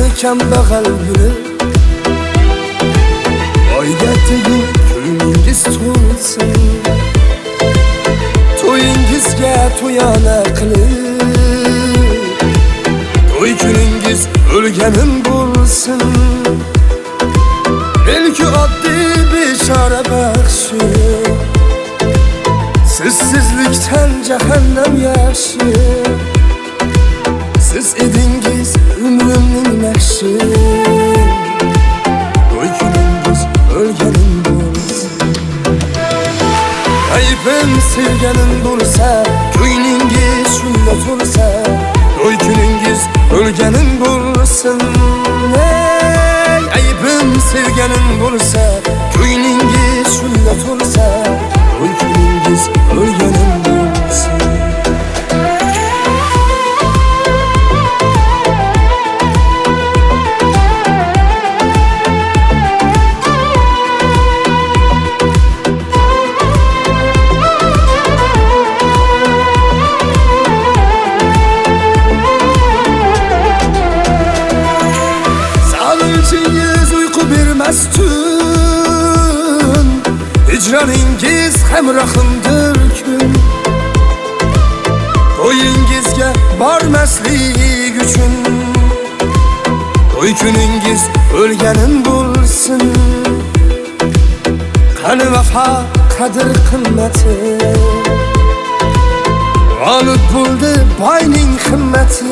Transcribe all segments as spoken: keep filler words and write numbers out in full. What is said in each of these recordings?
kambag'al yurib oyga tegib ko'nglingiz to'lsin, to'yingizga to'yona qilib to'y kuningiz o'lganim bo'lsin. Belki oddiy bechora baxshi, sizsizlikdan jahannam yaxshi. Siz edingiz umrimning naqshi, to'y kuningiz o'lganim bo'lsin. Aybim sevganim bo'lsa, ko'nglingiz shunda to'lsa, to'y kuningiz o'lganim bo'lsin. Ey aybim sevganim bo'lsa, ko'nglingiz shunda to'lsa, to'y kuningiz o'lganim bo'lsin. Sevinciniz uyku vermez tün, hicraningiz hemrahımdır gün. Toyingizga bormaslik uchun, to'y kuningiz o'lganim bo'lsin. Qani vafo qadr qimmati, g'olib bo'ldi boyning himmati.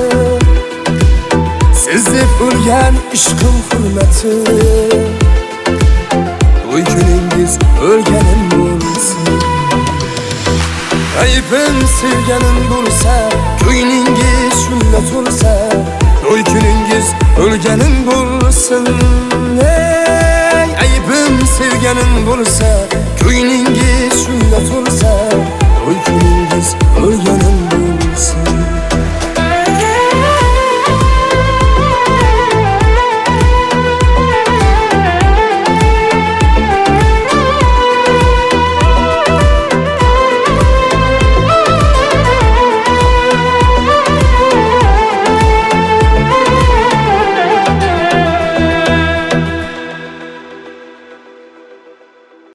Siz deb o'lgan ishqim hurmati, to'y kuningiz o'lganim bo'lsin. Aybim sevganim bo'lsa, ko'nglingiz shunda to'lsa, to'y kuningiz o'lganim bo'lsin. Ey aybim sevganim bo'lsa, ko'nglingiz shunda to'lsa,